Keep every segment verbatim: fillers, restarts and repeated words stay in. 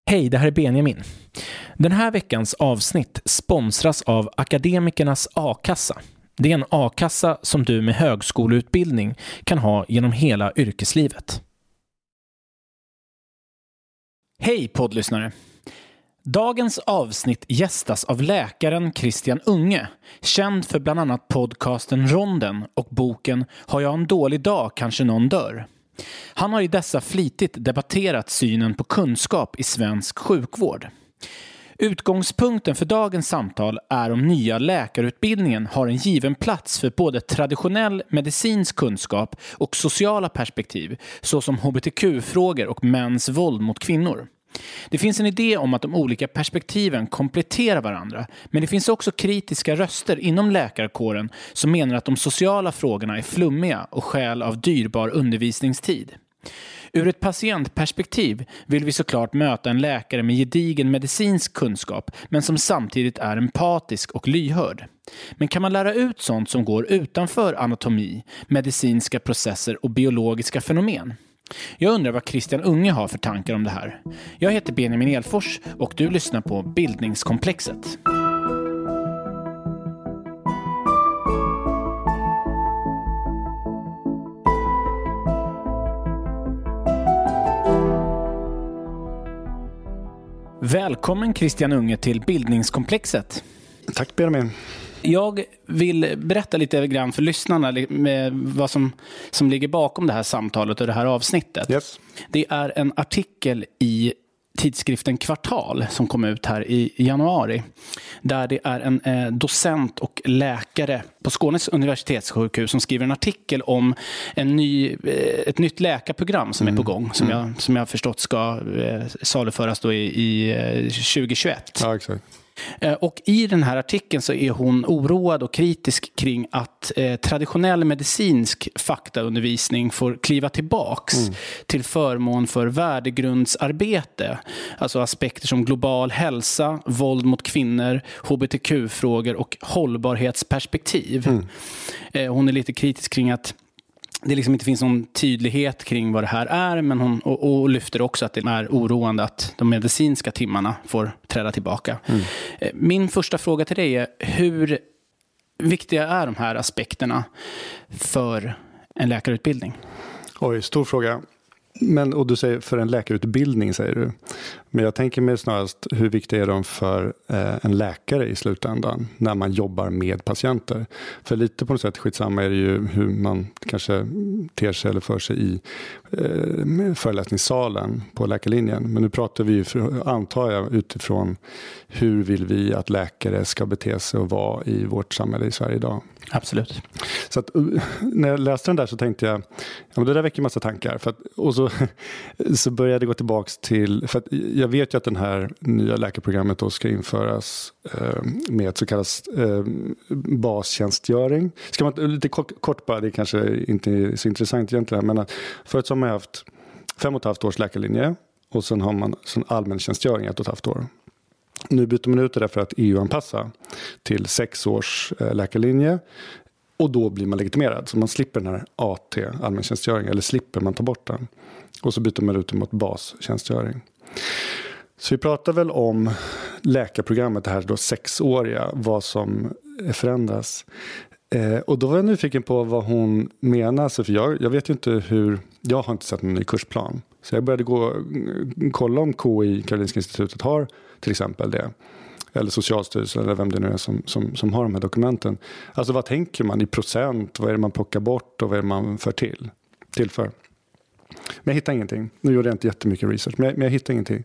Hej, det här är Benjamin. Den här veckans avsnitt sponsras av Akademikernas A-kassa. Det är en A-kassa som du med högskoleutbildning kan ha genom hela yrkeslivet. Hej poddlyssnare! Dagens avsnitt gästas av läkaren Christian Unge, känd för bland annat podcasten Ronden och boken Har jag en dålig dag kanske någon dör. Han har i dessa flitigt debatterat synen på kunskap i svensk sjukvård. Utgångspunkten för dagens samtal är om nya läkarutbildningen har en given plats för både traditionell medicinsk kunskap och sociala perspektiv, såsom H B T Q-frågor och mäns våld mot kvinnor. Det finns en idé om att de olika perspektiven kompletterar varandra, men det finns också kritiska röster inom läkarkåren som menar att de sociala frågorna är flummiga och skäl av dyrbar undervisningstid. Ur ett patientperspektiv vill vi såklart möta en läkare med gedigen medicinsk kunskap, men som samtidigt är empatisk och lyhörd. Men kan man lära ut sånt som går utanför anatomi, medicinska processer och biologiska fenomen? Jag undrar vad Christian Unge har för tankar om det här. Jag heter Benjamin Elfors och du lyssnar på Bildningskomplexet. Välkommen Christian Unge till Bildningskomplexet. Tack Benjamin. Jag vill berätta lite grann för lyssnarna med vad som, som ligger bakom det här samtalet och det här avsnittet. Yes. Det är en artikel i tidskriften Kvartal som kom ut här i januari. Där det är en eh, docent och läkare på Skånes universitetssjukhus som skriver en artikel om en ny, eh, ett nytt läkarprogram som mm. är på gång. Som, mm. jag, som jag har förstått ska eh, saluföras då i, i eh, tjugohundratjugoett. Ja, exakt. Och i den här artikeln så är hon oroad och kritisk kring att eh, traditionell medicinsk faktaundervisning får kliva tillbaks mm. till förmån för värdegrundsarbete. Alltså aspekter som global hälsa, våld mot kvinnor, H B T Q-frågor och hållbarhetsperspektiv. Mm. Eh, hon är lite kritisk kring att det liksom inte finns någon tydlighet kring vad det här är, men hon och, och lyfter också att det är oroande att de medicinska timmarna får träda tillbaka. Mm. Min första fråga till dig är, hur viktiga är de här aspekterna för en läkarutbildning? Oj, stor fråga. Men, och du säger för en läkarutbildning, säger du. Men jag tänker mig snarast, hur viktiga är de för eh, en läkare i slutändan när man jobbar med patienter? För lite på något sätt skitsamma är det ju hur man kanske ter sig eller för sig i eh, föreläsningssalen på läkarlinjen. Men nu pratar vi ju, för, antar jag, utifrån hur vill vi att läkare ska bete sig och vara i vårt samhälle i Sverige idag. Absolut. Så att, när jag läste den där så tänkte jag, ja, men det där väcker en massa tankar. För att, och så, så började jag gå tillbaka till, för att jag vet ju att den här nya läkarprogrammet då ska införas eh, med ett så kallat eh, bastjänstgöring. Ska man lite kort, kort bara, det kanske inte är så intressant egentligen, men förut så har man haft fem och ett halvt års läkarlinje och sen har man sån allmän tjänstgöring ett och ett halvt år. Nu byter man ut det för att E U-anpassa till sex års läkarlinje och då blir man legitimerad. Så man slipper den här A T, allmäntjänstgöring, eller slipper man ta bort den. Och så byter man ut det mot bastjänstgöring. Så vi pratar väl om läkarprogrammet, det här då sexåriga, vad som förändras. Eh, och då var jag nyfiken på vad hon menar. För jag, jag vet ju inte hur, jag har inte sett någon ny kursplan. Så jag började gå kolla om K I, Karolinska institutet, har till exempel det. Eller Socialstyrelsen eller vem det nu är som, som, som har de här dokumenten. Alltså vad tänker man i procent? Vad är det man plockar bort och vad är det man för till? Tillför. Men jag hittar ingenting. Nu gjorde jag inte jättemycket research, men jag, men jag hittar ingenting.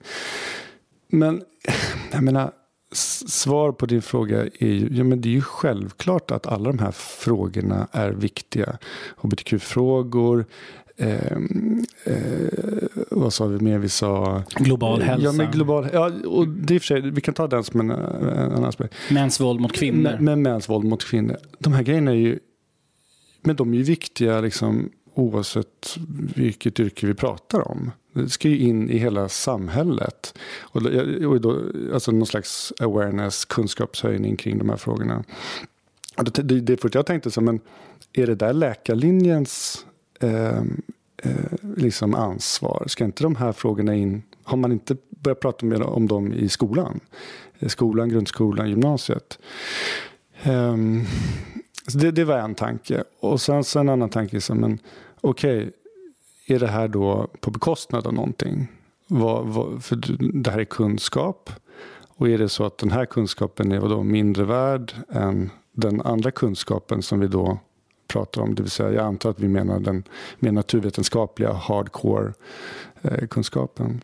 Men jag menar, svar på din fråga är ju, ja, men det är ju självklart att alla de här frågorna är viktiga. H B T Q-frågor, Eh, eh, vad sa vi mer? Vi sa global hälsa. Ja, men global, ja, och det är för sig, vi kan ta den som en, en annan aspekt. Mäns våld mot kvinnor. Men, men mäns våld mot kvinnor. De här grejerna är ju, men de är ju viktiga liksom, oavsett vilket yrke vi pratar om. Det ska ju in i hela samhället. Och, och då, alltså någon slags awareness, kunskapshöjning kring de här frågorna. Det, det, det är för att jag tänkte så, men är det där läkarlinjens Eh, eh, liksom ansvar? Ska inte de här frågorna in, har man inte börjat prata mer om dem i skolan? Skolan, grundskolan, gymnasiet. Um, så det, det var en tanke. Och sen så en annan tanke som, men okej, okay, är det här då på bekostnad av någonting? Vad, vad, för det här är kunskap. Och är det så att den här kunskapen är då mindre värd än den andra kunskapen som vi då pratar om? Det vill säga, jag antar att vi menar den mer naturvetenskapliga hardcore eh, kunskapen.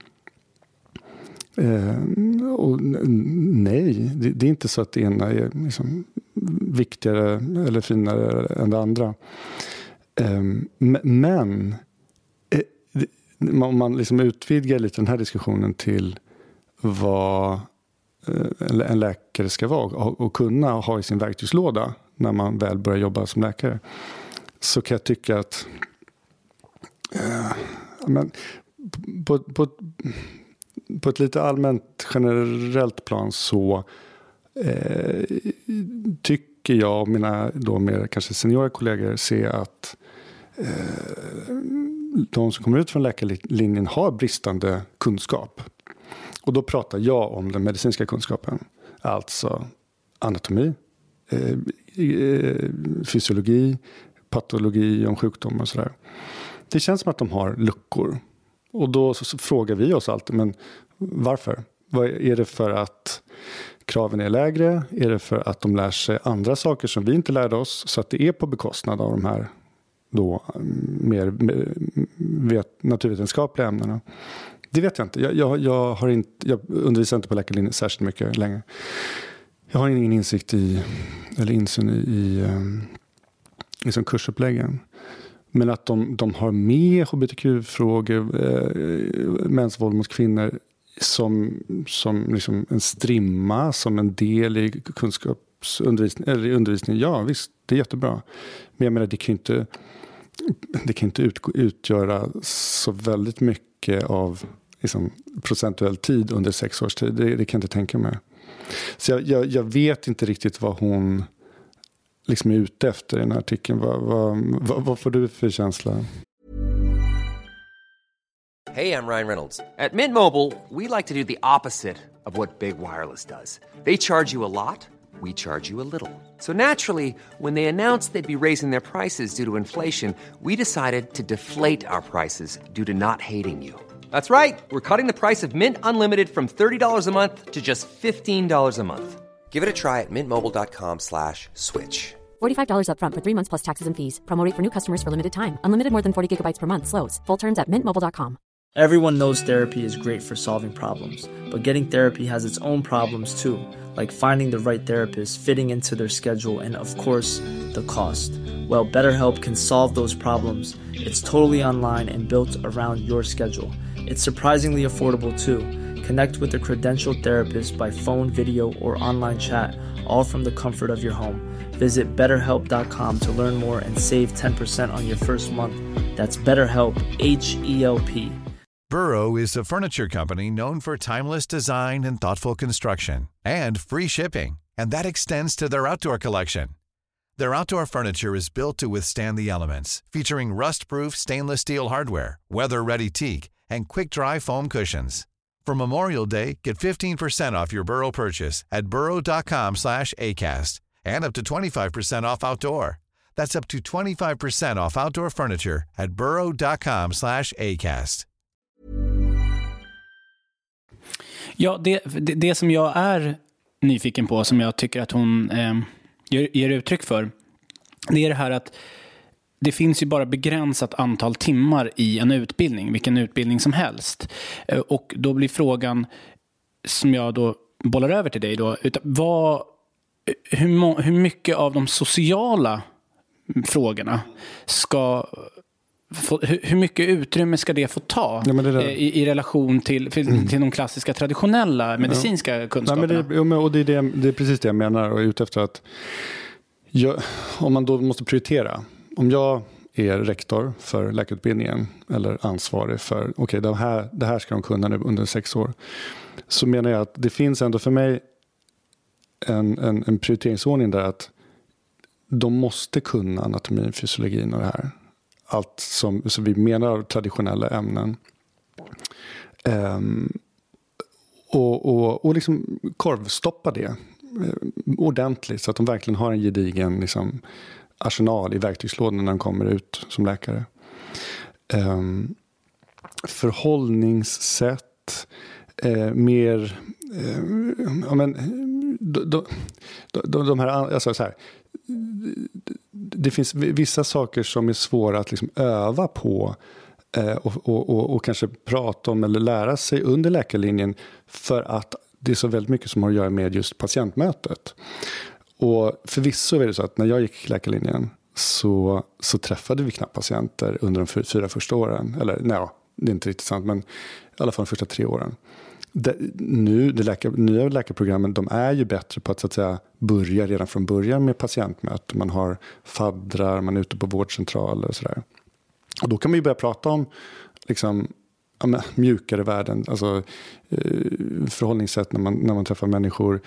Eh, och nej, det, det är inte så att det ena är liksom viktigare eller finare än det andra. Eh, men eh, det, om man liksom utvidgar lite den här diskussionen till vad en läkare ska vara och kunna ha i sin verktygslåda när man väl börjar jobba som läkare, så kan jag tycka att äh, men, på, på, på ett lite allmänt generellt plan så äh, tycker jag och mina då mer kanske seniora kollegor ser att äh, de som kommer ut från läkarlinjen har bristande kunskap. Och då pratar jag om den medicinska kunskapen. Alltså anatomi, eh, fysiologi, patologi om sjukdomar och sådär. Det känns som att de har luckor. Och då så, så frågar vi oss alltid, men varför? Vad är det för att kraven är lägre? Är det för att de lär sig andra saker som vi inte lärde oss, så att det är på bekostnad av de här då mer vet, naturvetenskapliga ämnena? Det vet jag inte. Jag, jag, jag, har inte, jag undervisar inte på läkarlinjen särskilt mycket längre. Jag har ingen insikt i, eller insyn i, i, i som kursuppläggen. Men att de, de har med hbtq-frågor, eh, mäns våld mot kvinnor som, som liksom en strimma, som en del i kunskapsundervisning, eller i undervisning. Ja, visst, det är jättebra. Men jag menar, det kan inte, det kan inte ut, utgöra så väldigt mycket av liksom, procentuell tid under sex års tid. Det, det kan jag inte tänka mig. Så jag, jag, jag vet inte riktigt vad hon liksom är ute efter i den här artikeln. Vad, vad, vad, vad får du för känsla? Hey, I'm Ryan Reynolds. At Mint Mobile, we like to do the opposite of what Big Wireless does. They charge you a lot, we charge you a little. So naturally, when they announced they'd be raising their prices due to inflation, we decided to deflate our prices due to not hating you. That's right. We're cutting the price of Mint Unlimited from thirty dollars a month to just fifteen dollars a month. Give it a try at mintmobile.com slash switch. forty-five dollars up front for three months plus taxes and fees. Promo rate for new customers for limited time. Unlimited more than forty gigabytes per month slows. Full terms at mint mobile dot com. Everyone knows therapy is great for solving problems, but getting therapy has its own problems too, like finding the right therapist, fitting into their schedule, and of course, the cost. Well, BetterHelp can solve those problems. It's totally online and built around your schedule. It's surprisingly affordable too. Connect with a credentialed therapist by phone, video, or online chat, all from the comfort of your home. Visit better help dot com to learn more and save ten percent on your first month. That's BetterHelp, H E L P. Burrow is a furniture company known for timeless design and thoughtful construction, and free shipping, and that extends to their outdoor collection. Their outdoor furniture is built to withstand the elements, featuring rust-proof stainless steel hardware, weather-ready teak, and quick-dry foam cushions. For Memorial Day, get fifteen percent off your Burrow purchase at burrow dot com slash acast, and up to twenty-five percent off outdoor. That's up to twenty-five percent off outdoor furniture at burrow dot com slash acast. Ja, det, det, det som jag är nyfiken på, som jag tycker att hon eh, ger, ger uttryck för, det är det här att det finns ju bara begränsat antal timmar i en utbildning, vilken utbildning som helst. Eh, och då blir frågan, som jag då bollar över till dig då, utan vad, hur, må, hur mycket av de sociala frågorna ska... Hur mycket utrymme ska det få ta ja, det det. I, i relation till, till, mm. till de klassiska traditionella medicinska ja. kunskaperna? Nej, men det, och det, är det, det är precis det jag menar och är ute efter att jag, om man då måste prioritera. Om jag är rektor för läkarutbildningen eller ansvarig för okej, okay, det, här, det här ska de kunna nu under sex år, så menar jag att det finns ändå för mig en, en, en prioriteringsordning där att de måste kunna anatomin, fysiologin och det här. Allt som, som vi menar av traditionella ämnen. Um, och, och, och liksom korvstoppa det eh, ordentligt så att de verkligen har en gedigen liksom, arsenal i verktygslådan när de kommer ut som läkare. Um, förhållningssätt, eh, mer eh, ja, men, de, de, de, de här, alltså så här, det finns vissa saker som är svåra att liksom öva på eh, och, och, och, och kanske prata om eller lära sig under läkarlinjen för att det är så väldigt mycket som har att göra med just patientmötet. Och förvisso är det så att när jag gick läkarlinjen så, så träffade vi knappt patienter under de fyra första åren. Eller nej, det är inte riktigt sant, men i alla fall de första tre åren. Det, nu, det läkar, nya läkarprogrammen, de är ju bättre på att, så att säga, börja redan från början med patientmöten. Man har faddrar, man är ute på vårdcentraler och sådär. Och då kan man ju börja prata om liksom, ja, men, mjukare värden, alltså eh, förhållningssätt när man, när man träffar människor.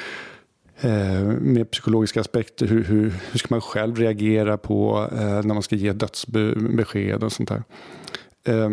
Eh, med psykologiska aspekter, hur, hur, hur ska man själv reagera på eh, när man ska ge dödsbesked och sånt där. Eh,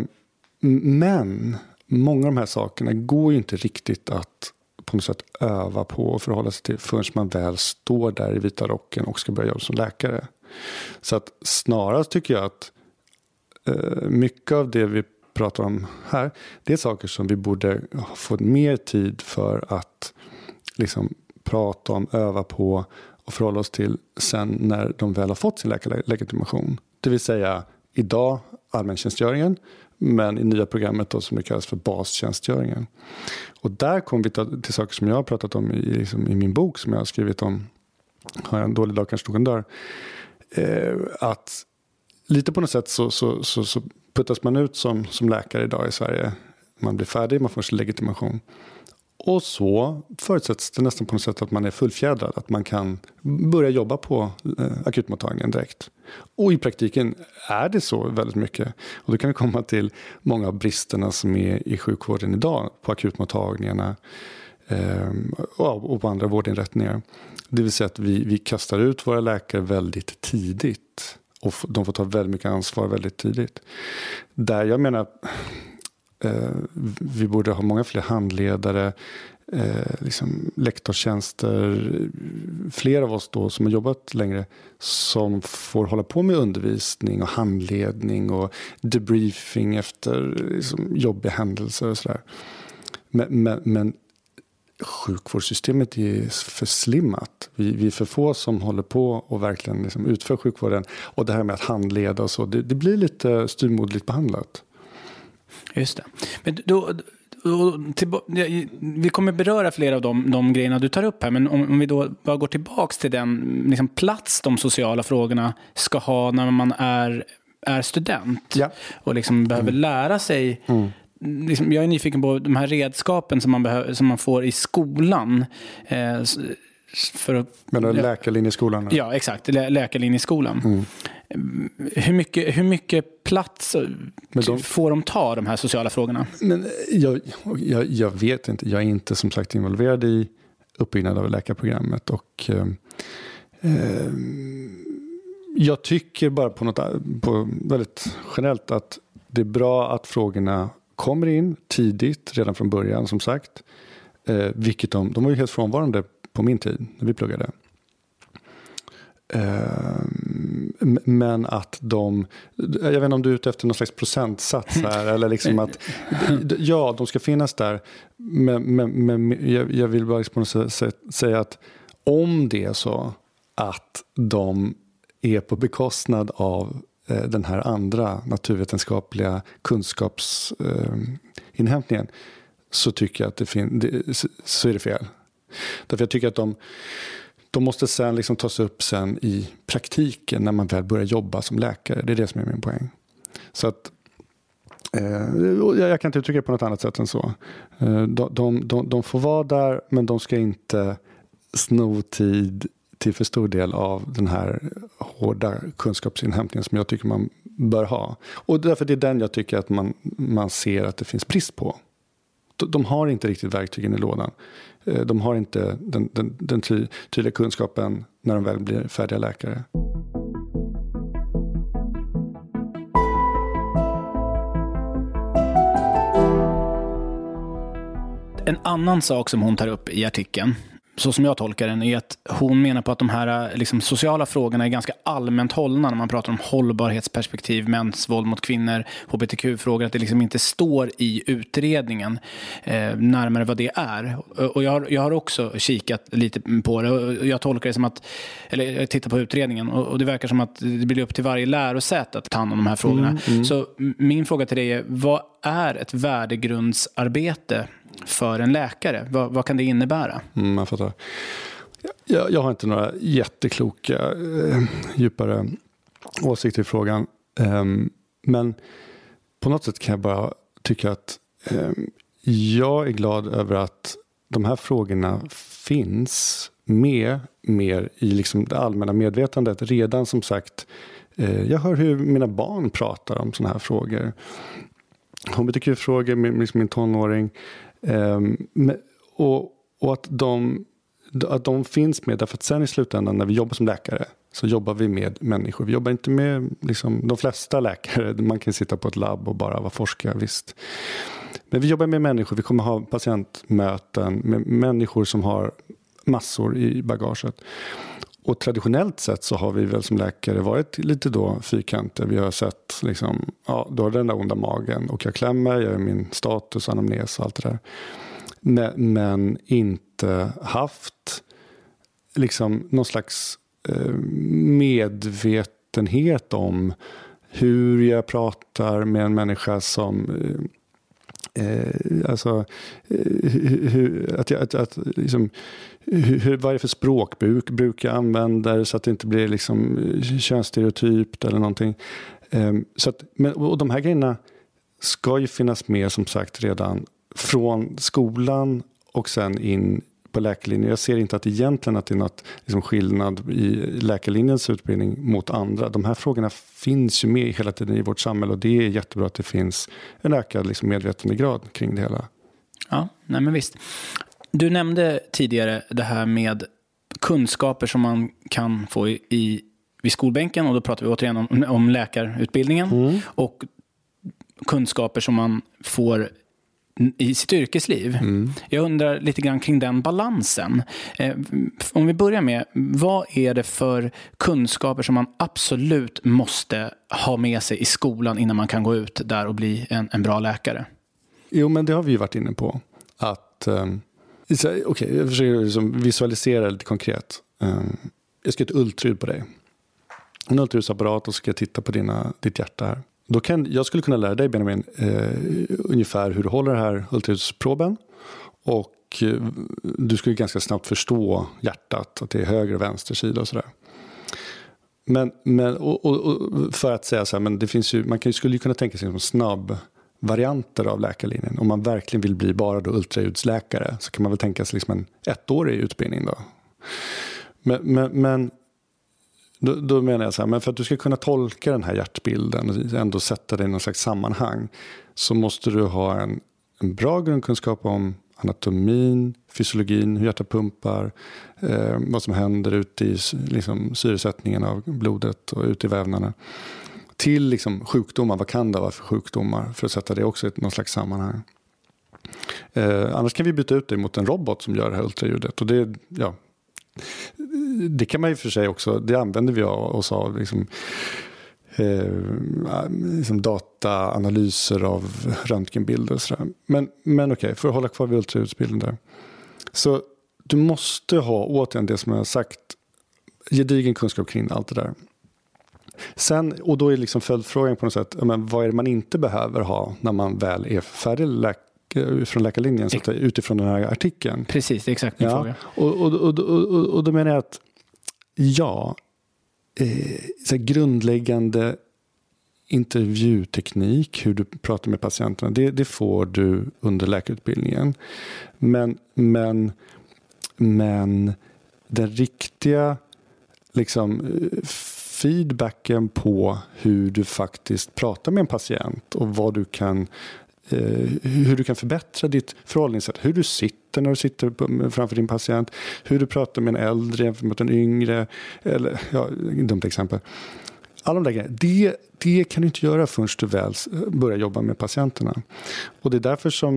men många av de här sakerna går ju inte riktigt att på något sätt öva på och förhålla sig till förrän man väl står där i vita rocken och ska börja jobba som läkare. Så att snarast tycker jag att eh, mycket av det vi pratar om här, det är saker som vi borde få mer tid för att liksom prata om, öva på och förhålla oss till sen när de väl har fått sin läkarlegitimation. Det vill säga idag allmäntjänstgöringen, men i nya programmet då, som det kallas för bastjänstgöringen. Och där kommer vi till, till saker som jag har pratat om i, liksom, i min bok som jag har skrivit om Har jag en dålig dag kanske någon dör. Eh, att lite på något sätt så, så, så, så puttas man ut som, som läkare idag i Sverige. Man blir färdig, man får sin legitimation. Och så förutsätts det nästan på något sätt att man är fullfjädrad. Att man kan börja jobba på eh, akutmottagningen direkt. Och i praktiken är det så väldigt mycket. Och då kan vi komma till många av bristerna som är i sjukvården idag. På akutmottagningarna eh, och på andra vårdinrättningar. Det vill säga att vi, vi kastar ut våra läkare väldigt tidigt. Och de får ta väldigt mycket ansvar väldigt tidigt. Där jag menar... Vi borde ha många fler handledare, eh, liksom lektorstjänster, fler av oss då som har jobbat längre som får hålla på med undervisning och handledning och debriefing efter liksom, jobbiga händelser och sådär. Men, men, men sjukvårdssystemet är för slimmat. Vi, vi är för få som håller på och verkligen liksom, utför sjukvården. Och det här med att handleda och så, det, det blir lite styrmodligt behandlat. Just det. Men då, då, till, vi kommer beröra flera av de, de grejerna du tar upp här. Men om, om vi då bara går tillbaka till den liksom, plats de sociala frågorna ska ha när man är, är student. Ja. Och liksom behöver mm. lära sig. Mm. Liksom, jag är nyfiken på de här redskapen som man, behöver, som man får i skolan. Eh, för att, Men då läkarlinje i skolan? Eller? Ja, exakt. Lä, läkarlinje i skolan. Mm. Hur mycket, hur mycket plats de, får de ta de här sociala frågorna? Men jag, jag, jag vet inte. Jag är inte som sagt involverad i uppbyggnad av läkarprogrammet. Och eh, eh, jag tycker bara på något på väldigt generellt att det är bra att frågorna kommer in tidigt, redan från början som sagt. Eh, vilket de, de var ju helt frånvarande på min tid när vi pluggade. Men att de, jag vet inte om du är ute efter någon slags procentsats här eller liksom att ja, de ska finnas där, men, men, men jag, jag vill bara på något sätt säga att om det är så att de är på bekostnad av eh, den här andra naturvetenskapliga kunskapsinhämtningen, eh, så tycker jag att det finns, så är det fel. Därför jag tycker att de De måste sen liksom tas upp sen i praktiken när man väl börjar jobba som läkare. Det är det som är min poäng. Så att eh, jag kan inte uttrycka det på något annat sätt än så. Eh, de, de, de, de får vara där, men de ska inte sno tid till för stor del av den här hårda kunskapsinhämtningen som jag tycker man bör ha. Och därför det är den jag tycker att man, man ser att det finns brist på. De, de har inte riktigt verktygen i lådan. De har inte den, den, den ty, tydliga kunskapen när de väl blir färdiga läkare. En annan sak som hon tar upp i artikeln, så som jag tolkar den, är att hon menar på att de här liksom, sociala frågorna är ganska allmänt hållna när man pratar om hållbarhetsperspektiv, mäns våld mot kvinnor, H B T Q-frågor, att det liksom inte står i utredningen eh, närmare vad det är. Och jag har, jag har också kikat lite på det och jag tolkar det som att, eller jag tittar på utredningen och, och det verkar som att det blir upp till varje lärosäte att ta hand om de här frågorna. Mm, mm. Så min fråga till dig är, vad är ett värdegrundsarbete för en läkare? Vad, vad kan det innebära? Mm, jag fattar. Jag, jag har inte några jättekloka, eh, djupare åsikter i frågan. Eh, men på något sätt kan jag bara tycka att eh, jag är glad över att de här frågorna finns med mer i liksom det allmänna medvetandet. Redan som sagt, eh, jag hör hur mina barn pratar om såna här frågor. H B T Q-frågor med liksom min tonåring. Um, och, och att, de, att de finns med, därför att sen i slutändan när vi jobbar som läkare så jobbar vi med människor. Vi jobbar inte med liksom, de flesta läkare, man kan sitta på ett labb och bara vara forskare, visst. Men vi jobbar med människor, vi kommer ha patientmöten med människor som har massor i bagaget. Och traditionellt sett så har vi väl som läkare varit lite då fyrkanter. Vi har sett liksom, ja, då har den där onda magen och jag klämmer, jag gör min status, anamnes och allt det där. Men, men inte haft liksom någon slags eh, medvetenhet om hur jag pratar med en människa som... Eh, Eh, alltså eh, hur, att, att, att liksom, hur, vad är det för språkbruk bruk jag använder så att det inte blir liksom könsstereotypt eller någonting. Eh, så att, men, och de här grejerna ska ju finnas med som sagt redan från skolan och sen in på läkarlinjen. Jag ser inte att egentligen att det är något liksom skillnad i läkarlinjens utbildning mot andra. De här frågorna finns ju med hela tiden i vårt samhälle och det är jättebra att det finns en ökad liksom medvetandegrad kring det hela. Ja, nej men visst. Du nämnde tidigare det här med kunskaper som man kan få i, i vid skolbänken och då pratar vi återigen om, om läkarutbildningen mm. och kunskaper som man får i sitt yrkesliv. Mm. Jag undrar lite grann kring den balansen. Eh, om vi börjar med, vad är det för kunskaper som man absolut måste ha med sig i skolan innan man kan gå ut där och bli en, en bra läkare? Jo, men det har vi ju varit inne på. Att, um, okej, okay, jag försöker liksom visualisera lite konkret. Um, jag ska ett ultraljud på dig. En ultraljudsapparat och så ska jag titta på dina, ditt hjärta här. Då kan, jag skulle kunna lära dig, Benjamin, eh, ungefär hur du håller det här ultraljudsproben. Och eh, du skulle ganska snabbt förstå hjärtat, att det är höger och vänster sida och sådär. Men, men och, och, och för att säga så här, men det finns ju, man kan, skulle ju kunna tänka sig som snabb varianter av läkarlinjen. Om man verkligen vill bli bara då ultraljudsläkare så kan man väl tänka sig liksom en ettårig utbildning då. Men... men, men Då, då menar jag så här, men för att du ska kunna tolka den här hjärtbilden och ändå sätta det i någon slags sammanhang så måste du ha en, en bra grundkunskap om anatomin, fysiologin, hur hjärtat pumpar, eh, vad som händer ute i liksom, syresättningen av blodet och ute i vävnaderna. Till liksom, sjukdomar, vad kan det vara för sjukdomar för att sätta det också i någon slags sammanhang. Eh, annars kan vi byta ut det mot en robot som gör det här ultraljudet och det, ja, det kan man ju för sig också, det använder vi oss av liksom, eh, liksom dataanalyser av röntgenbilder och sådär. Men, men okej, okay, för att hålla kvar vid ultraljudsbilden där. Så du måste ha återigen det som jag har sagt, gedigen kunskap kring allt det där. Sen, och då är liksom följdfrågan på något sätt, men vad är det man inte behöver ha när man väl är färdig läkare från läkarlinjen så att, utifrån den här artikeln. Precis, det är exakt min ja. fråga. Och, och, och, och, och då menar jag att ja, eh, så grundläggande intervjuteknik, hur du pratar med patienterna, det, det får du under läkarutbildningen. Men, men, men den riktiga liksom, feedbacken på hur du faktiskt pratar med en patient och vad du kan hur du kan förbättra ditt förhållningssätt, hur du sitter när du sitter framför din patient, hur du pratar med en äldre jämfört med en yngre, eller ja, dumt exempel. Alla de där grejerna, det, det kan du inte göra förrän du väl börjar jobba med patienterna. Och det är därför som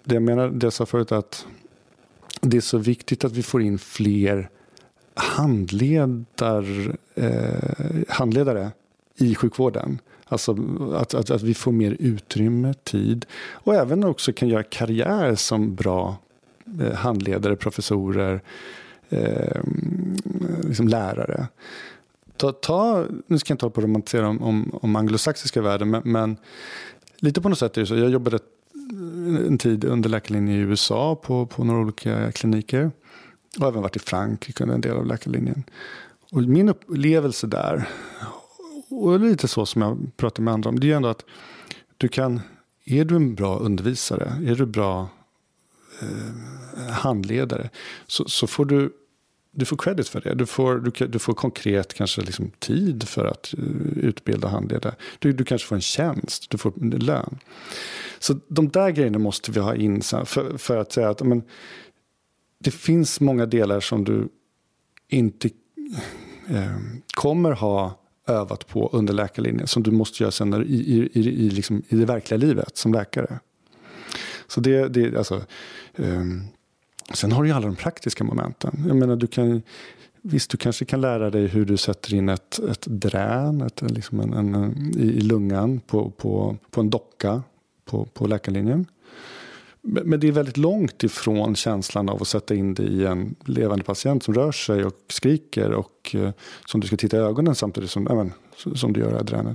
det jag menar, det jag sa förut, att det är så viktigt att vi får in fler handledar, eh, handledare i sjukvården. Alltså att, att, att vi får mer utrymme, tid och även också kan göra karriär som bra eh, handledare, professorer, eh, liksom lärare. Ta, ta, nu ska jag inte hålla på att romantisera om, om, om anglosaxiska världen, men, men lite på något sätt är det så. Jag jobbade en tid under läkarlinjen i U S A på, på några olika kliniker och även varit i Frankrike under en del av läkarlinjen. Och min upplevelse där, och lite så som jag pratar med andra om, det är ju ändå att du kan, är du en bra undervisare, är du bra eh, handledare, så, så får du Du får credit för det. Du får, du, du får konkret kanske liksom tid för att uh, utbilda handledare. Du, du kanske får en tjänst. Du får lön. Så de där grejerna måste vi ha in för, för att säga att men, det finns många delar som du inte eh, kommer ha övat på under läkarlinjen. Som du måste göra sen i, i, i, i, liksom, i det verkliga livet som läkare. Så det, det alltså... Um, Sen har du ju alla de praktiska momenten. Jag menar, du kan, visst, du kanske kan lära dig hur du sätter in ett, ett drän ett, liksom en, en, i, i lungan på, på, på en docka på, på läkarlinjen. Men det är väldigt långt ifrån känslan av att sätta in det i en levande patient som rör sig och skriker och eh, som du ska titta i ögonen samtidigt som, äh, men, som du gör det här dränet.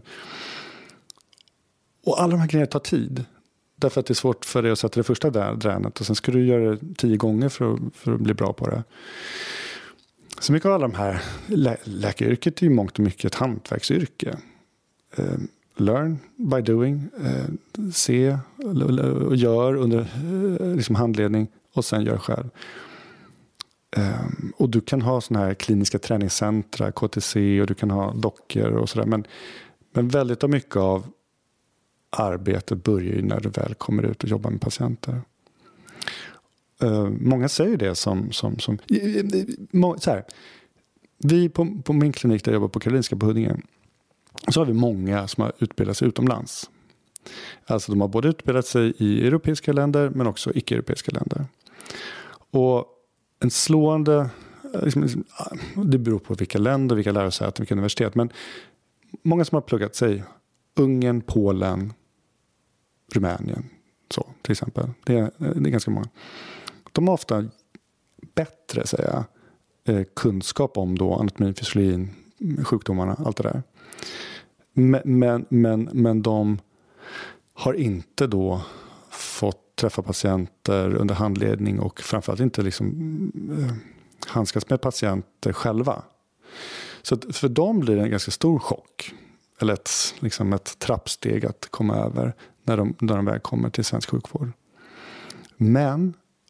Och alla de här grejerna tar tid. Därför att det är svårt för dig att sätta det första där, dränet. Och sen ska du göra det tio gånger för att, för att bli bra på det. Så mycket av alla de här... Lä- läkaryrket är ju mångt och mycket ett hantverksyrke. Uh, learn by doing. Uh, se och gör under uh, liksom handledning. Och sen gör själv. Uh, och du kan ha såna här kliniska träningscentra, K T C. Och du kan ha dockor och sådär. Men, men väldigt av mycket av arbetet börjar ju när du väl kommer ut och jobbar med patienter. Uh, många säger det som... som, som så här, vi på, på min klinik där jag jobbar på Karolinska på Huddinge, så har vi många som har utbildat sig utomlands. Alltså de har både utbildat sig i europeiska länder men också icke-europeiska länder. Och en slående... Liksom, liksom, det beror på vilka länder, vilka lärosäten, vilka universitet. Men många som har pluggat sig Ungern, Polen, Rumänien, så till exempel. Det är, det är ganska många. De har ofta bättre, säga, kunskap om då anatomin, fysiologin, sjukdomarna, allt det där. Men, men, men, men de har inte då fått träffa patienter under handledning och framförallt inte liksom eh, handskas med patienter själva. Så för dem blir det en ganska stor chock. Eller ett, liksom ett trappsteg att komma över när de, när de väl kommer till svensk sjukvård. Men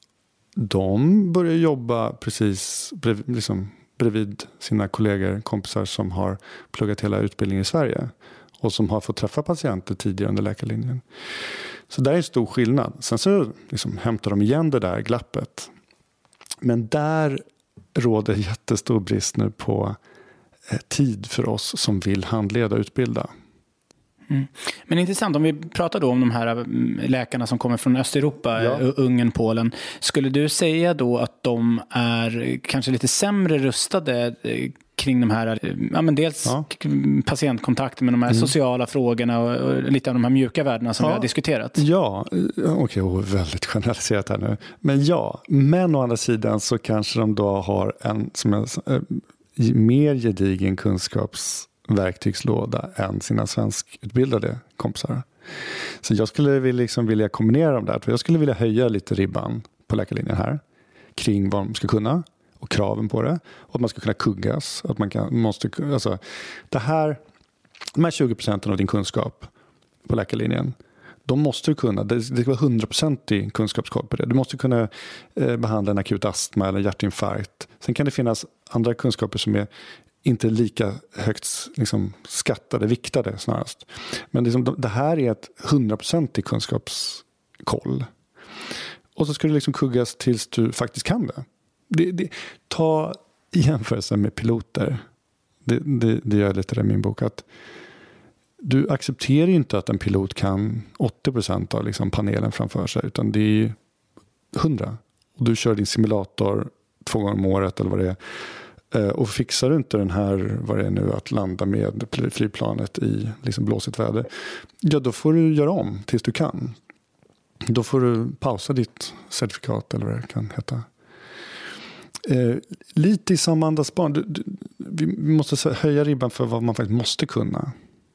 de börjar jobba precis bredvid, liksom, bredvid sina kollegor, kompisar som har pluggat hela utbildningen i Sverige. Och som har fått träffa patienter tidigare under läkarlinjen. Så där är en stor skillnad. Sen så liksom hämtar de igen det där glappet. Men där råder jättestor brist nu på tid för oss som vill handleda och utbilda. Mm. Men intressant, om vi pratar då om de här läkarna som kommer från Östeuropa, ja. Ungern, Polen. Skulle du säga då att de är kanske lite sämre rustade kring de här, ja men dels ja. patientkontakter med de här mm. sociala frågorna och, och lite av de här mjuka värdena som ja. vi har diskuterat? Ja, okej, okay, väldigt generaliserat här nu. Men ja, men å andra sidan så kanske de då har en som är, mer gedigen kunskapsverktygslåda än sina svenskutbildade kompisar. Så jag skulle vilja, liksom vilja kombinera dem där. Jag skulle vilja höja lite ribban på läkarlinjen här kring vad de ska kunna och kraven på det. Och att man ska kunna kuggas. Att man kan, måste, alltså, det här, de här tjugo procent av din kunskap på läkarlinjen, de måste du kunna. Det ska vara hundra procent i kunskapskoll på det. Du måste kunna eh, behandla en akut astma eller hjärtinfarkt. Sen kan det finnas andra kunskaper som är inte lika högt liksom, skattade, viktade snarast. Men liksom, det här är ett hundra procent i kunskapskoll. Och så ska du liksom kuggas tills du faktiskt kan det. det, det ta jämförelse med piloter. Det, det, det gör lite det i min bok att du accepterar ju inte att en pilot kan åttio procent av liksom panelen framför sig, utan det är hundra. Och du kör din simulator två gånger om året eller vad det är. Och fixar du inte den här, vad det är nu, att landa med flygplanet i liksom blåsigt väder, ja då får du göra om tills du kan. Då får du pausa ditt certifikat eller vad det kan heta. Eh, lite i samma andas barn. Du, du, vi måste höja ribban för vad man faktiskt måste kunna.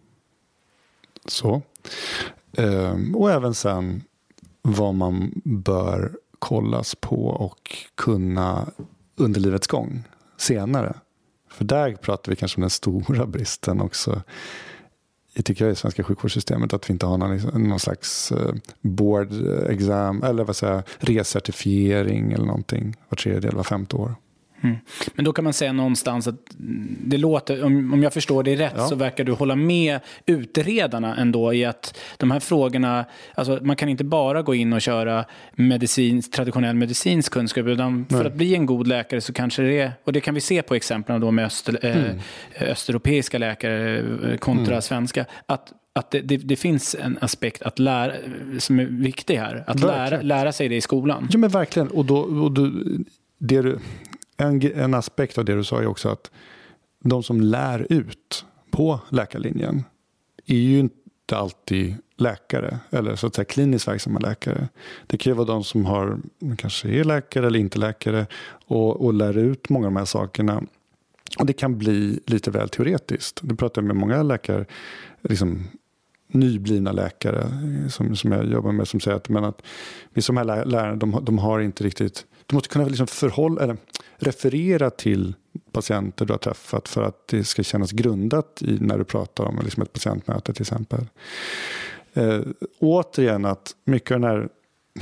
Så. Eh, och även sen vad man bör kollas på och kunna under livets gång senare. För där pratar vi kanske om den stora bristen också. Jag tycker jag i svenska sjukvårdssystemet att vi inte har någon, någon slags board exam eller vad säger recertifiering eller någonting var tredje eller var femte år. Mm. Men då kan man säga någonstans att det låter, om, om jag förstår det rätt, ja. Så verkar du hålla med utredarna ändå i att de här frågorna, alltså man kan inte bara gå in och köra medicin, traditionell medicinsk kunskap, utan för Nej. Att bli en god läkare så kanske det är, och det kan vi se på exemplen då med öster, mm. eh, östeuropeiska läkare kontra mm. svenska, att Att det, det, det finns en aspekt att lära, som är viktig här. Att lära, lära sig det i skolan. Ja, men verkligen. Och då, och då, det du, en, en aspekt av det du sa är också att de som lär ut på läkarlinjen är ju inte alltid läkare. Eller så att säga kliniskt verksamma läkare. Det kan ju vara de som har, kanske är läkare eller inte läkare. Och, och lär ut många av de här sakerna. Och det kan bli lite väl teoretiskt. Du pratar med många läkare, liksom nyblivna läkare som, som jag jobbar med, som säger att, men att vi som här lärare, de, de har inte riktigt, du måste kunna liksom förhålla, eller referera till patienter du har träffat för att det ska kännas grundat i när du pratar om liksom ett patientmöte till exempel. Eh, återigen att mycket av den här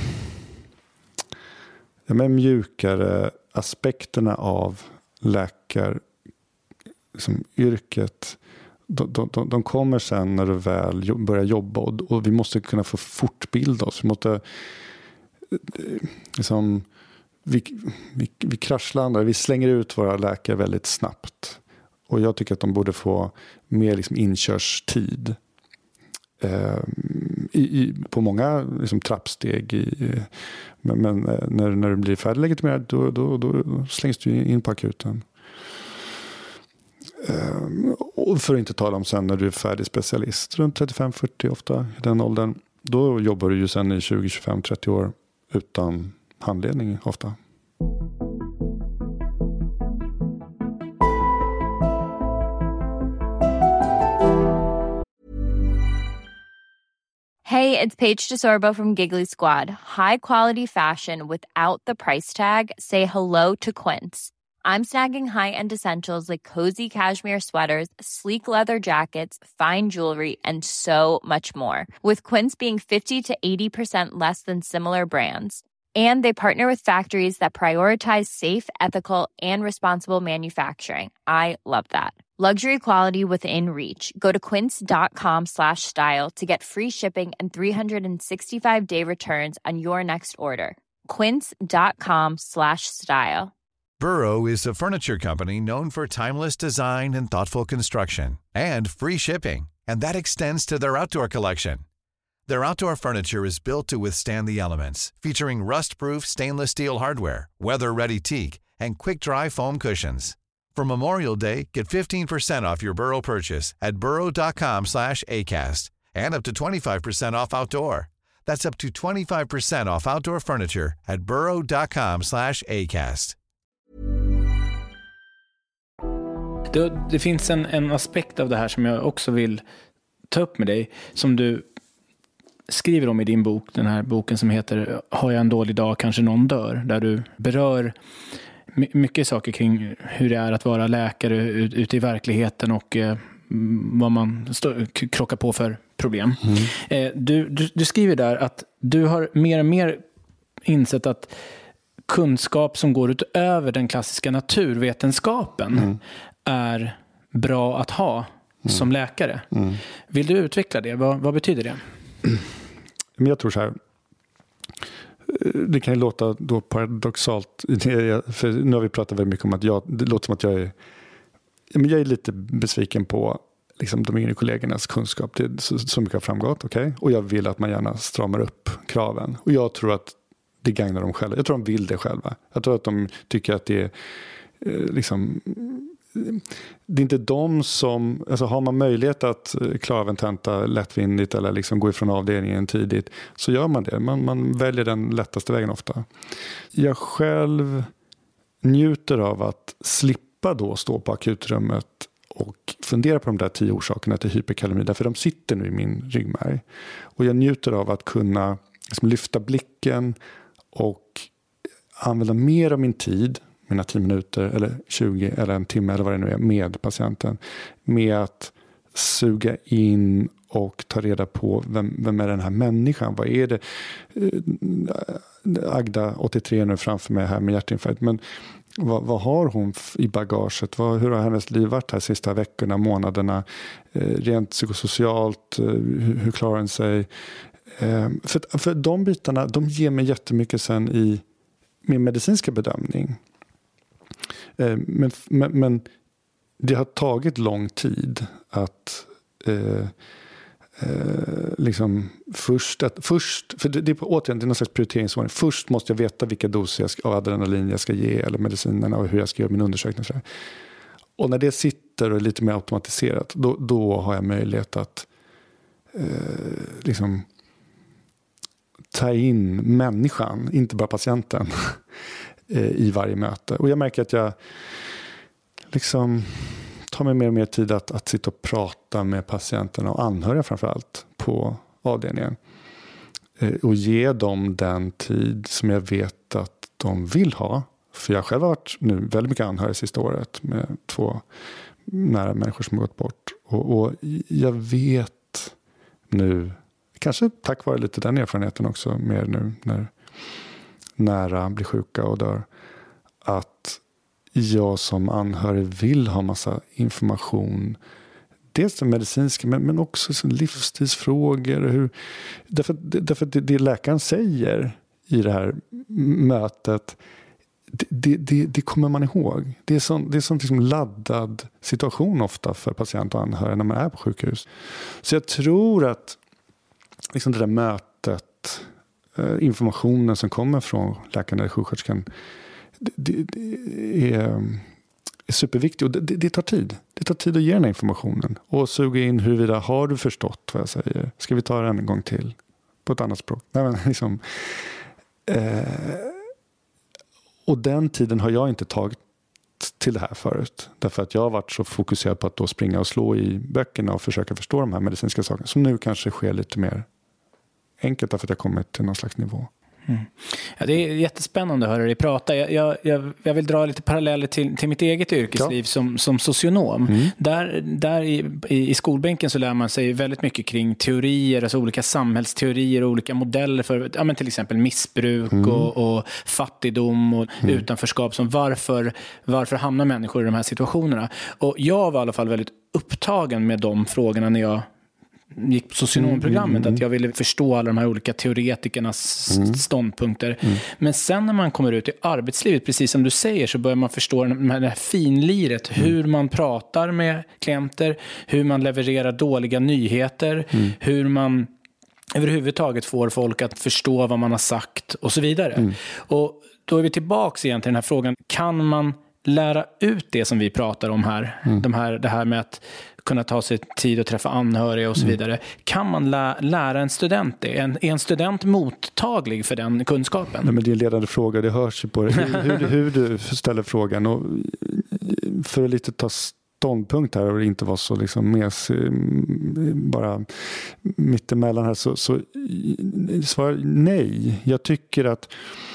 ja, men mjukare aspekterna av läkar liksom yrket, De, de, de kommer sen när du väl börjar jobba och, och vi måste kunna få fortbilda oss. Vi måste liksom, vi, vi, vi kraschlandar, vi slänger ut våra läkare väldigt snabbt. Och jag tycker att de borde få mer liksom inkörstid eh, i, i, på många liksom trappsteg. I, men men när, när du blir färdiglegitimerad då, då, då slängs du in på akuten. Uh, och för att inte tala om sen när du är färdig specialist runt trettiofem fyrtio ofta i den åldern, då jobbar du ju sen i tjugo tjugofem trettio år utan handledning ofta. Hey, it's Paige DeSorbo from Giggly Squad. High quality fashion without the price tag. Say hello to Quince. I'm snagging high-end essentials like cozy cashmere sweaters, sleek leather jackets, fine jewelry, and so much more. With Quince being fifty to eighty percent less than similar brands. And they partner with factories that prioritize safe, ethical, and responsible manufacturing. I love that. Luxury quality within reach. Go to quince.com slash style to get free shipping and three sixty-five day returns on your next order. Quince.com slash style. Burrow is a furniture company known for timeless design and thoughtful construction, and free shipping, and that extends to their outdoor collection. Their outdoor furniture is built to withstand the elements, featuring rust-proof stainless steel hardware, weather-ready teak, and quick-dry foam cushions. For Memorial Day, get fifteen percent off your Burrow purchase at burrow.com slash ACAST, and up to twenty-five percent off outdoor. That's up to twenty-five percent off outdoor furniture at burrow.com slash ACAST. Det, det finns en, en aspekt av det här som jag också vill ta upp med dig, som du skriver om i din bok, den här boken som heter Har jag en dålig dag, kanske någon dör, där du berör mycket saker kring hur det är att vara läkare ute i verkligheten och eh, vad man stå, krockar på för problem. Mm. Eh, du, du, du skriver där att du har mer och mer insett att kunskap som går utöver den klassiska naturvetenskapen mm. är bra att ha mm. som läkare. Mm. Vill du utveckla det? Vad, vad betyder det? Men jag tror så här. Det kan ju låta då paradoxalt. För nu har vi pratat väldigt mycket om att jag, det låter som att jag är, jag är lite besviken på liksom de yngre kollegornas kunskap. Det är så, så mycket har framgått. Okay? Och jag vill att man gärna stramar upp kraven. Och jag tror att det gagnar dem själva. Jag tror de vill det själva. Jag tror att de tycker att det är eh, liksom... Det är inte de som... Alltså har man möjlighet att klara av en tenta lättvindigt eller liksom gå ifrån avdelningen tidigt, så gör man det. Man, man väljer den lättaste vägen ofta. Jag själv njuter av att slippa då stå på akutrummet och fundera på de där tio orsakerna till hyperkalemi, därför de sitter nu i min ryggmärg. Och jag njuter av att kunna liksom lyfta blicken och använda mer av min tid, mina tio minuter eller tjugo eller en timme eller vad det nu är, med patienten, med att suga in och ta reda på vem, vem är den här människan, vad är det. Agda åttiotre nu framför mig här med hjärtinfarkt, men vad, vad har hon i bagaget? Vad, hur har hennes liv varit här sista veckorna, månaderna? Eh, rent psykosocialt, eh, hur, hur klarar hon sig? Eh, för, för de bitarna, de ger mig jättemycket sen i min medicinska bedömning. Eh, men, men, men det har tagit lång tid att eh, Eh, liksom först, att, först för det, det är på, återigen det är någon slags prioriteringsordning. Först måste jag veta vilka doser jag ska, av adrenalin jag ska ge eller medicinerna och hur jag ska göra min undersökning. Så och när det sitter och är lite mer automatiserat, då, då har jag möjlighet att eh, liksom ta in människan, inte bara patienten eh, i varje möte. Och jag märker att jag liksom tar mig mer och mer tid att, att sitta och prata med patienterna och anhöriga framförallt på avdelningen. Eh, och ge dem den tid som jag vet att de vill ha. För jag själv har varit nu väldigt mycket anhörig sista året med två nära människor som har gått bort. Och, och jag vet nu, kanske tack vare lite den erfarenheten också, mer nu när nära blir sjuka och dör, att jag som anhörig vill ha massa information. Dels den medicinska, men, men också som livsstilsfrågor. Hur, därför därför det, det läkaren säger i det här mötet, det, det, det, det kommer man ihåg. Det är sån, det är sån liksom laddad situation ofta för patient och anhöriga när man är på sjukhus. Så jag tror att liksom det där mötet, informationen som kommer från läkaren eller sjuksköterskan, Det, det, det är, är superviktigt och det, det tar tid. Det tar tid att ge den här informationen och suga in huruvida har du förstått vad jag säger. Ska vi ta det en gång till på ett annat språk? Nej, men liksom, eh, och den tiden har jag inte tagit till det här förut. Därför att jag har varit så fokuserad på att då springa och slå i böckerna och försöka förstå de här medicinska sakerna som nu kanske sker lite mer enkelt därför att jag kommit till någon slags nivå. Mm. Ja, det är jättespännande att höra dig prata. Jag, jag, jag, jag vill dra lite paralleller till, till mitt eget yrkesliv ja. som, som socionom. Mm. Där, där i, i skolbänken så lär man sig väldigt mycket kring teorier, alltså olika samhällsteorier och olika modeller för ja, men till exempel missbruk mm. och, och fattigdom och mm. utanförskap. Som varför, varför hamnar människor i de här situationerna? Och jag var i alla fall väldigt upptagen med de frågorna när jag gick på socionomprogrammet, mm, mm, att jag ville förstå alla de här olika teoretikernas mm. ståndpunkter. Mm. Men sen när man kommer ut i arbetslivet, precis som du säger, så börjar man förstå det här finliret, mm. hur man pratar med klienter, hur man levererar dåliga nyheter, mm. hur man överhuvudtaget får folk att förstå vad man har sagt och så vidare. Mm. Och då är vi tillbaka igen till den här frågan, kan man lära ut det som vi pratar om här, mm. de här det här med att kunna ta sig tid att träffa anhöriga och så vidare. Mm. Kan man lä- lära en student det? En, är en student mottaglig för den kunskapen? Nej, men det är en ledande fråga, det hörs ju på det. Hur, hur, hur du ställer frågan. Och för att lite ta ståndpunkt här och inte vara så liksom mes, bara mittemellan här, så, så svar nej. Jag tycker att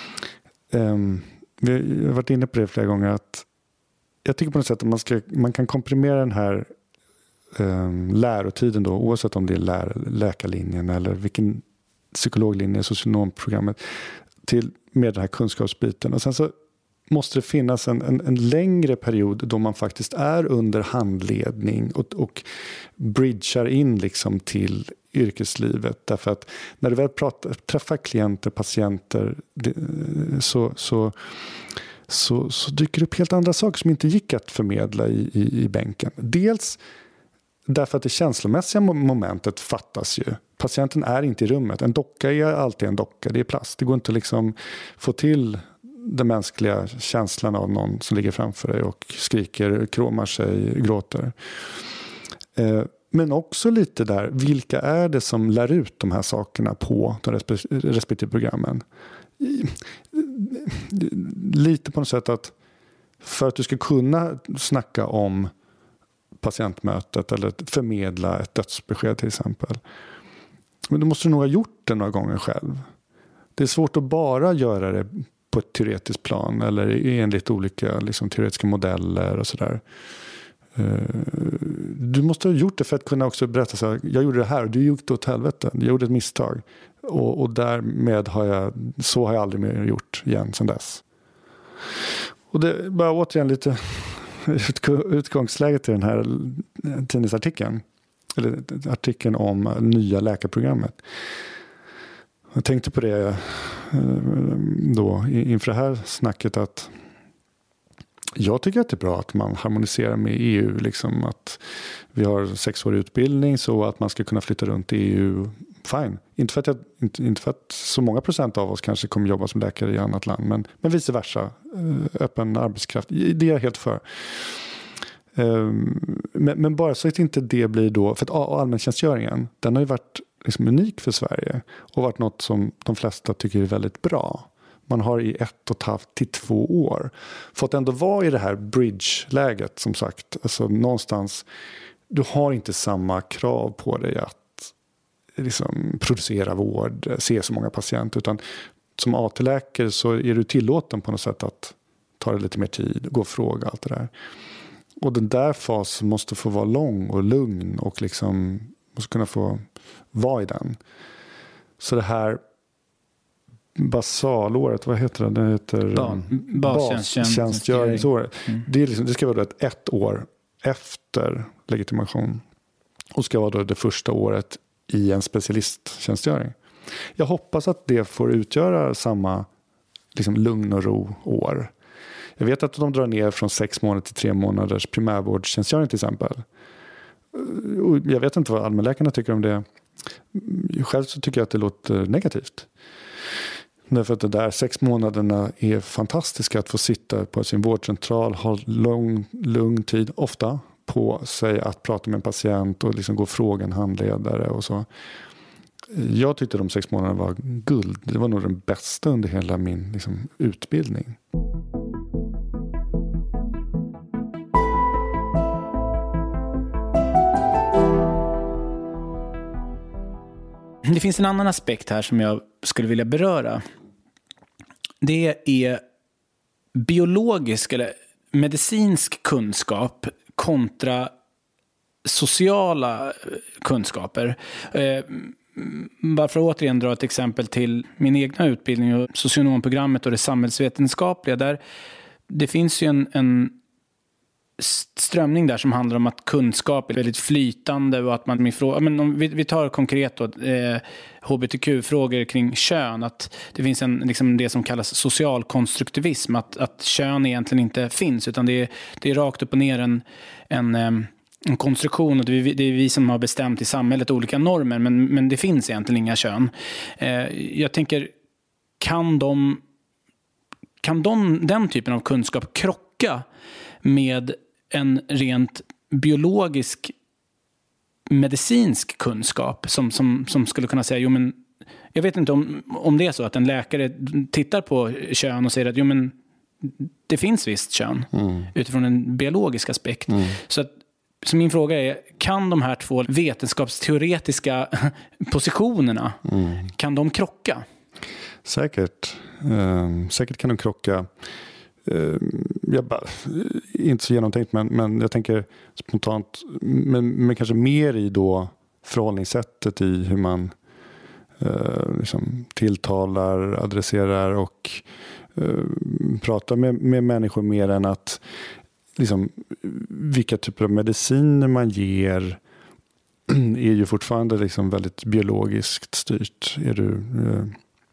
um, vi har varit inne på det flera gånger, att jag tycker på något sätt att man, ska, man kan komprimera den här um, lärotiden då, oavsett om det är lär, läkarlinjen eller vilken psykologlinje, socionomprogrammet, till med den här kunskapsbiten. Och sen så måste det finnas en, en, en längre period då man faktiskt är under handledning och, och bridgar in liksom till yrkeslivet. Därför att när du väl pratar, träffar klienter, patienter, det, så, så, så, så dyker det upp helt andra saker som inte gick att förmedla i, i, i bänken. Dels därför att det känslomässiga momentet fattas ju. patienten är inte i rummet. En docka är alltid en docka, det är plast. Det går inte att liksom få till den mänskliga känslan av någon som ligger framför dig och skriker, kråmar sig, gråter. Eh, men också lite där, vilka är det som lär ut de här sakerna på de respe- respektive programmen? Lite på något sätt att för att du ska kunna snacka om patientmötet eller förmedla ett dödsbesked till exempel. Men du måste nog ha gjort det några gånger själv. Det är svårt att bara göra det på ett teoretiskt plan eller enligt olika liksom, teoretiska modeller och sådär. Du måste ha gjort det för att kunna också berätta så här, jag gjorde det här och du gjorde det åt helvete. Jag gjorde ett misstag. Och, och därmed har jag, så har jag aldrig mer gjort igen sedan dess. Och det är bara återigen lite utgångsläget till den här tidningsartikeln. Eller artikeln om nya läkarprogrammet. Jag tänkte på det då inför det här snacket att jag tycker att det är bra att man harmoniserar med E U. Liksom att vi har sexårig utbildning så att man ska kunna flytta runt i E U. Fine. Inte för, att jag, inte, inte för att så många procent av oss kanske kommer jobba som läkare i annat land. Men, men vice versa. Öppen arbetskraft. Det är jag helt för. Men, men bara så att inte det blir då... För att allmäntjänstgöringen, den har ju varit liksom unik för Sverige. Och varit något som de flesta tycker är väldigt bra. Man har i ett och ett halvt till två år fått ändå vara i det här bridge-läget som sagt. Alltså någonstans, du har inte samma krav på dig att liksom, producera vård, se så många patienter. Utan som A T-läkare så är du tillåten på något sätt att ta det lite mer tid, gå och fråga allt det där. Och den där fasen måste få vara lång och lugn och liksom måste kunna få vara i den. Så det här basalåret, vad heter det? Det heter ba, bastjänstgöringsåret. Mm. Det, är liksom, det ska vara ett, ett år efter legitimation. Och ska vara då det första året i en specialisttjänstgöring. Jag hoppas att det får utgöra samma liksom, lugn och ro år. Jag vet att de drar ner från sex månader till tre månaders primärvårdstjänstgöring till exempel. Jag vet inte vad allmänläkarna tycker om det. Själv så tycker jag att det låter negativt. Därför att det där sex månaderna är fantastiska att få sitta på sin vårdcentral, ha lång, lugn tid, ofta på sig att prata med en patient och liksom gå och fråga en handledare och så. Jag tyckte de sex månaderna var guld. Det var nog den bästa under hela min liksom, utbildning. Det finns en annan aspekt här som jag skulle vilja beröra. Det är biologisk eller medicinsk kunskap kontra sociala kunskaper. Eh, bara för att återigen dra ett exempel till min egna utbildning och socionomprogrammet och det samhällsvetenskapliga. Där det finns ju en, en strömning där som handlar om att kunskap är väldigt flytande och att man ifrån, men om vi, vi tar konkret då, eh, H B T Q-frågor kring kön, att det finns en, liksom det som kallas socialkonstruktivism, att, att kön egentligen inte finns utan det är, det är rakt upp och ner en, en, en konstruktion och det är, det är vi som har bestämt i samhället olika normer men, men det finns egentligen inga kön. Eh, jag tänker, kan de kan de, den typen av kunskap krocka med en rent biologisk medicinsk kunskap som, som, som skulle kunna säga, jo men jag vet inte om, om det är så att en läkare tittar på kön och säger att jo men det finns visst kön mm. utifrån en biologisk aspekt. Mm. Så att, så min fråga är, kan de här två vetenskapsteoretiska positionerna, mm. kan de krocka? Säkert. Um, säkert kan de krocka. Jag bara, inte så genomtänkt men, men jag tänker spontant men, men kanske mer i då förhållningssättet i hur man eh, liksom tilltalar, adresserar och eh, pratar med, med människor mer än att liksom, vilka typer av mediciner man ger är ju fortfarande liksom väldigt biologiskt styrt. Är du eh,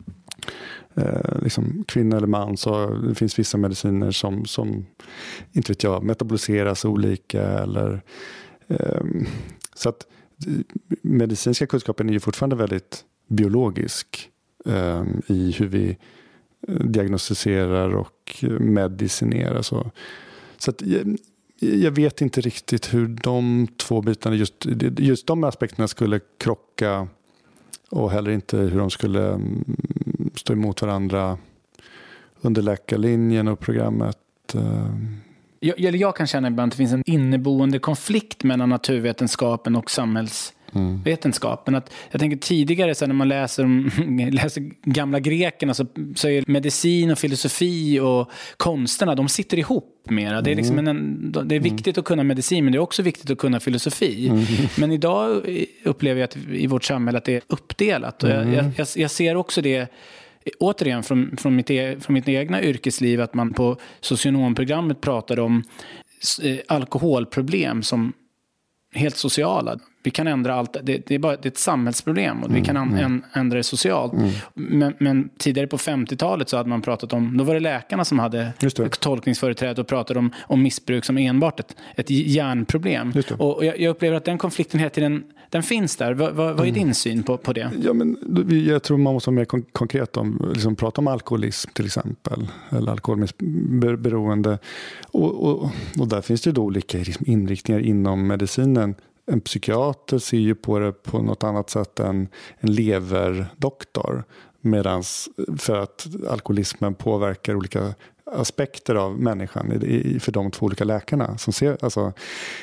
Eh, liksom kvinna eller man så det finns vissa mediciner som, som inte vet jag, metaboliseras olika eller eh, så att medicinska kunskapen är ju fortfarande väldigt biologisk eh, i hur vi diagnostiserar och medicinerar. Så, så att jag, jag vet inte riktigt hur de två bitarna, just, just de aspekterna skulle krocka och heller inte hur de skulle stå emot varandra under läkarlinjen och programmet. Jag, eller jag kan känna ibland att det finns en inneboende konflikt mellan naturvetenskapen och samhällsvetenskapen. Att jag tänker tidigare så när man läser, om, läser gamla grekerna så, så är medicin och filosofi och konsterna, de sitter ihop mera. Det är, liksom en, det är viktigt att kunna medicin, men det är också viktigt att kunna filosofi. Mm. Men idag upplever jag att i vårt samhälle att det är uppdelat. Och jag, jag, jag ser också det återigen från, från, mitt e, från mitt egna yrkesliv, att man på socionomprogrammet pratade om eh, alkoholproblem som helt sociala. Vi kan ändra allt, det, det är bara det är ett samhällsproblem och mm, vi kan an, mm. ändra det socialt. Mm. Men, men tidigare på femtiotalet så hade man pratat om, då var det läkarna som hade tolkningsföreträde och pratade om, om missbruk som enbart ett, ett hjärnproblem. Och jag, jag upplever att den konflikten hela tiden, den finns där. Vad, vad, vad är din syn på, på det? Ja, men jag tror man måste vara mer kon- konkret om, liksom, prata om alkoholism till exempel, eller alkoholberoende. Och, och, och där finns det då olika inriktningar inom medicinen. En psykiater ser ju på det på något annat sätt än en leverdoktor. Medans för att alkoholismen påverkar olika aspekter av människan för de två olika läkarna som ser, alltså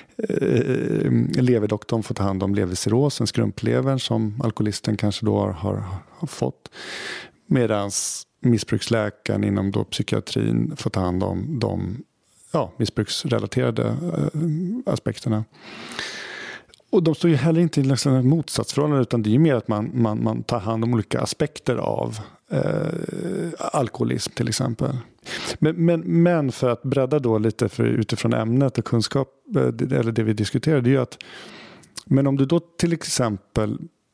eh, leverdoktorn får ta hand om levercirrosen, skrumplevern som alkoholisten kanske då har, har, har fått, medans missbruksläkaren inom då psykiatrin får ta hand om de ja, missbruksrelaterade eh, aspekterna. Och de står ju heller inte i liksom motsatsförhållande, utan det är ju mer att man, man, man tar hand om olika aspekter av eh, alkoholism till exempel. Men, men, men för att bredda då lite för, utifrån ämnet och kunskap, eller det vi diskuterar, det är ju att men om du då till exempel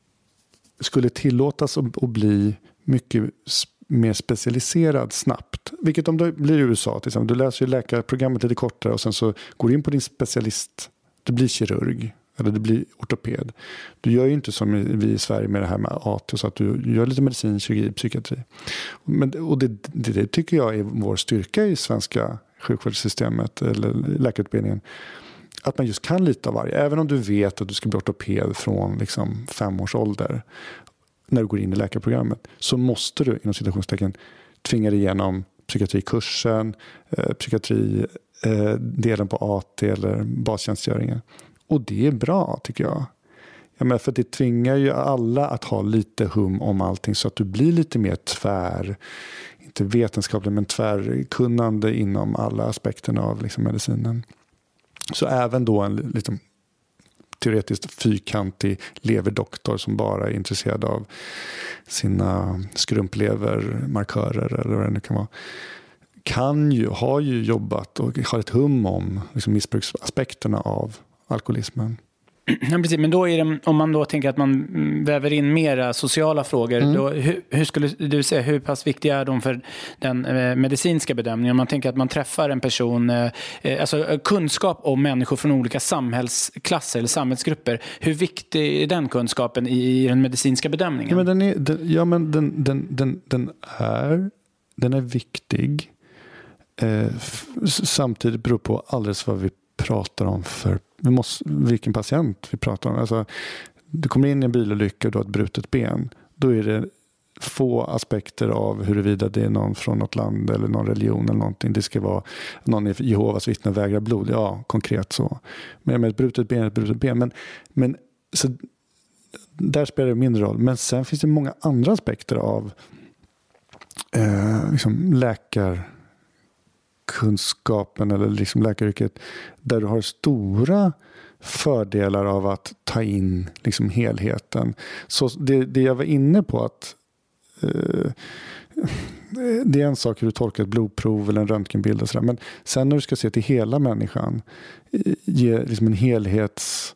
skulle tillåtas att, att bli mycket mer specialiserad snabbt, vilket om du blir i U S A till exempel, du läser ju läkarprogrammet lite kortare och sen så går du in på din specialist, du blir kirurg eller du blir ortoped. Du gör ju inte som vi i Sverige med det här med A T, så att du gör lite medicin, kirurgi, psykiatri. Men, och det, det, det tycker jag är vår styrka i svenska sjukvårdssystemet eller läkarutbildningen. Att man just kan lite av varje. Även om du vet att du ska bli ortoped från liksom fem års ålder när du går in i läkarprogrammet, så måste du inom citationstecken tvinga dig igenom psykiatrikursen, eh, psykiatri eh, delen på A T eller bastjänstgöringen. Och det är bra tycker jag. Ja, men för det tvingar ju alla att ha lite hum om allting så att du blir lite mer tvär, inte vetenskaplig men tvärkunnande inom alla aspekterna av liksom medicinen. Så även då en liksom, teoretiskt fyrkantig leverdoktor som bara är intresserad av sina skrumplevermarkörer eller vad det nu kan vara, kan ju, har ju jobbat och har ett hum om liksom, missbruksaspekterna av alkoholismen. Ja, precis. Men då är det, om man då tänker att man väver in mera sociala frågor, mm. då, hur, hur skulle du säga, hur pass viktiga är de för den eh, medicinska bedömningen? Om man tänker att man träffar en person, eh, alltså kunskap om människor från olika samhällsklasser eller samhällsgrupper, hur viktig är den kunskapen i, i den medicinska bedömningen? Ja, men den är, den, ja, men den, den, den, den är, den är viktig. Eh, f- samtidigt beror på alldeles vad vi pratar om för vi måste, vilken patient vi pratar om. Alltså, du kommer in i en bilolycka och du har ett brutet ben. Då är det få aspekter av huruvida det är någon från något land eller någon religion eller någonting. Det ska vara någon i Jehovas vittnen vägrar blod. Ja, konkret så. Men med ett brutet ben är ett brutet ben. Men, men så, där spelar det mindre roll. Men sen finns det många andra aspekter av eh, liksom läkar kunskapen eller liksom läkaryrket där du har stora fördelar av att ta in liksom helheten. Så det, det jag var inne på att eh, det är en sak hur du tolkar ett blodprov eller en röntgenbild och sådär. Men sen när du ska se till hela människan, ge liksom en helhets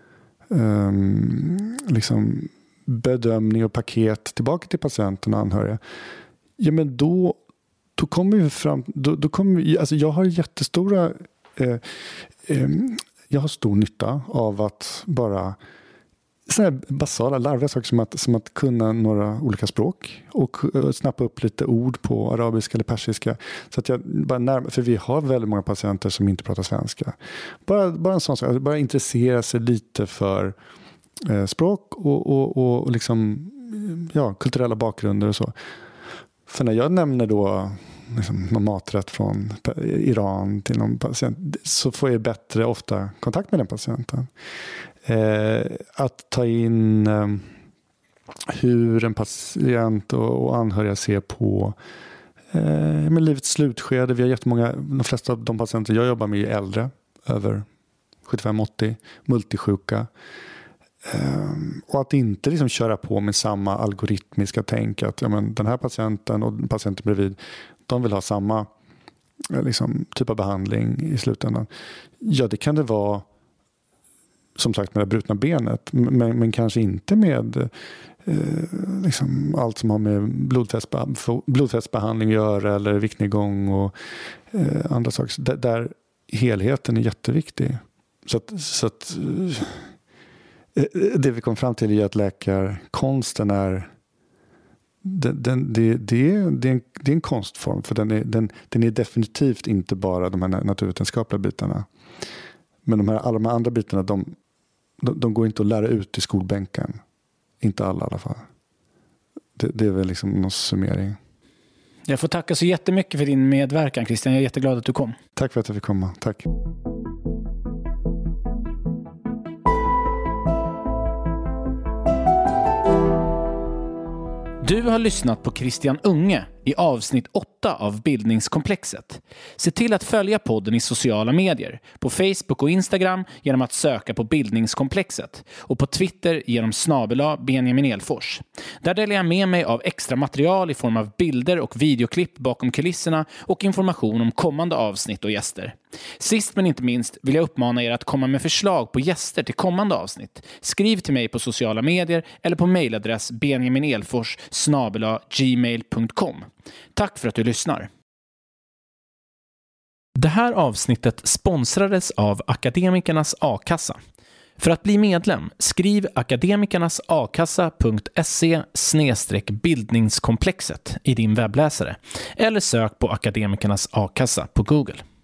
um, liksom bedömning och paket tillbaka till patienten och anhöriga. Ja, men då Då kommer vi fram, då, då kommer vi, alltså jag har jättestora, eh, eh, jag har stor nytta av att bara sådana basala, larviga saker som att, som att kunna några olika språk och snappa upp lite ord på arabiska eller persiska. Så att jag bara närmar, för vi har väldigt många patienter som inte pratar svenska. Bara, bara en sån sak, bara intressera sig lite för eh, språk och, och, och liksom, ja, kulturella bakgrunder och så. För när jag nämner då liksom, någon maträtt från Iran till någon patient, så får jag bättre ofta kontakt med den patienten. Eh, att ta in eh, hur en patient och, och anhöriga ser på eh, med livets slutskede. Vi har jättemånga, de flesta av de patienter jag jobbar med är äldre, över sjuttiofem åttio, multisjuka. Eh, och att inte liksom köra på med samma algoritmiska tänk att ja, men den här patienten och patienten bredvid, de vill ha samma liksom, typ av behandling i slutändan. Ja, det kan det vara som sagt med det brutna benet, men, men kanske inte med eh, liksom allt som har med blodfettsbe- blodfettsbehandling att göra eller viktnedgång och eh, andra saker. Där, där helheten är jätteviktig. Så att, så att eh, det vi kom fram till är att läkarkonsten är Den, den, det, det, är, det, är en, det är en konstform, för den är, den, den är definitivt inte bara de här naturvetenskapliga bitarna. Men de här, alla de här andra bitarna, de, de, de går inte att lära ut i skolbänken. Inte alla i alla fall. Det, det är väl liksom någon summering. Jag får tacka så jättemycket för din medverkan, Christian. Jag är jätteglad att du kom. Tack för att jag fick komma. Tack. Du har lyssnat på Christian Unge i avsnitt åtta av Bildningskomplexet. Se till att följa podden i sociala medier, på Facebook och Instagram genom att söka på Bildningskomplexet och på Twitter genom snabel-a Benjamin Elfors. Där delar jag med mig av extra material i form av bilder och videoklipp bakom kulisserna och information om kommande avsnitt och gäster. Sist men inte minst vill jag uppmana er att komma med förslag på gäster till kommande avsnitt. Skriv till mig på sociala medier eller på mejladress benjaminelfors snabel-a gmail punkt com. Tack för att du lyssnar. Det här avsnittet sponsrades av Akademikernas A-kassa. För att bli medlem, skriv akademikernasakassa punkt se snedstreck bildningskomplexet i din webbläsare eller sök på Akademikernas A-kassa på Google.